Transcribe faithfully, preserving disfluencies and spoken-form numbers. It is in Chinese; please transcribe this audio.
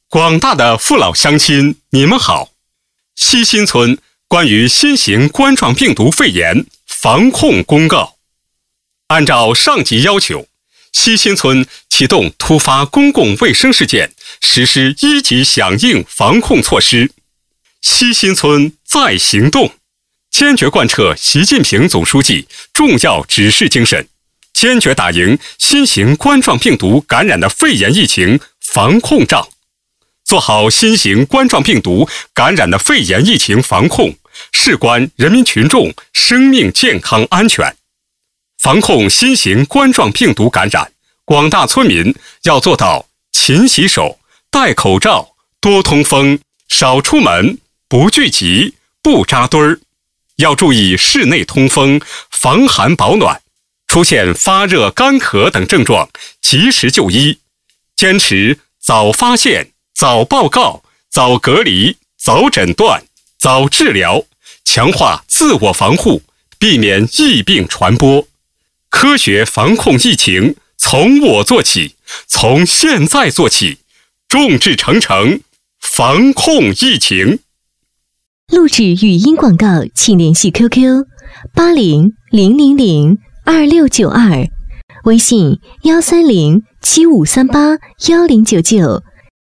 广大的父老乡亲，你们好。西新村关于新型冠状病毒肺炎防控公告。按照上级要求，西新村启动突发公共卫生事件实施一级响应防控措施。西新村在行动，坚决贯彻习近平总书记重要指示精神，坚决打赢新型冠状病毒感染的肺炎疫情防控仗。做好新型冠状病毒感染的肺炎疫情防控，事关人民群众生命健康安全。防控新型冠状病毒感染，广大村民要做到勤洗手、戴口罩、多通风、少出门、不聚集、不扎堆儿。要注意室内通风，防寒保暖。出现发热、干咳等症状，及时就医。坚持早发现、早报告、早隔离、早诊断、早治疗，强化自我防护，避免疫病传播。科学防控疫情，从我做起，从现在做起，众志成城，防控疫情。 录制语音广告，请联系 Q Q 八零零零零二六九二，微信幺三零七五三八幺零九九。